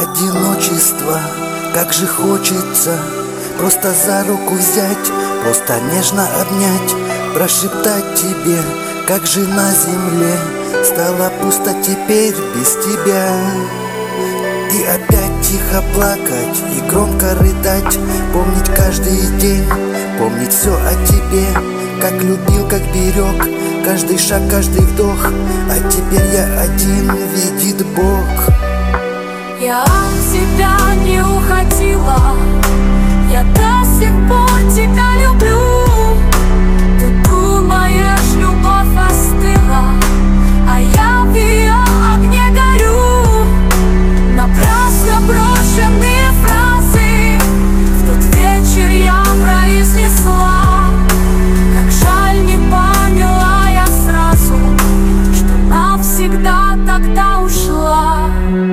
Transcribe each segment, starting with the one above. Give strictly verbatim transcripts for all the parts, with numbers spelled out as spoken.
одиночество, как же хочется просто за руку взять, просто нежно обнять, прошептать тебе, как же на земле стало пусто теперь без тебя. И опять тихо плакать и громко рыдать, помнить каждый день, помнить все о тебе, как любил, как берег, каждый шаг, каждый вдох. А теперь я один, видит Бог. Я от тебя не уходила, я до сих пор тебя люблю. Ты думаешь, любовь остыла, а я в ее огне горю. Напрасно брошенные фразы в тот вечер я произнесла. Как жаль, не поняла я сразу, что навсегда тогда ушла.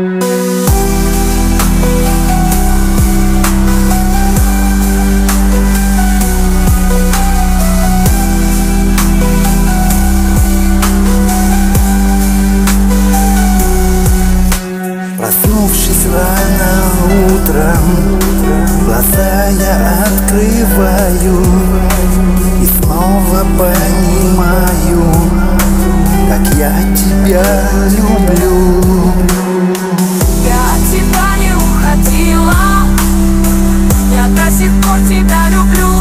Проснувшись рано утром, глаза я открываю и снова понимаю, как я тебя люблю. Я от тебя не уходила, я до сих пор тебя люблю.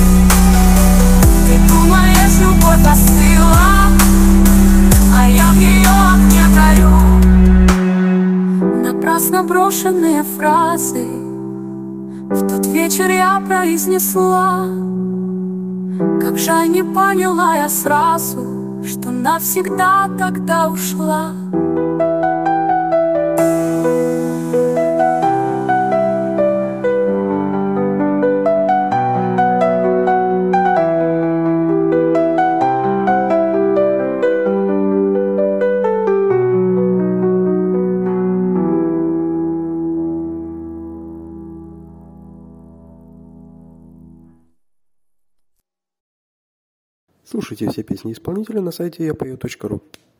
Ты думаешь, любовь остыла, а я в ее огне горю. Напрасно брошенные фразы в тот вечер я произнесла. Как жаль, не поняла я сразу, что навсегда тогда ушла. Слушайте все песни исполнителя на сайте я пою точка ру.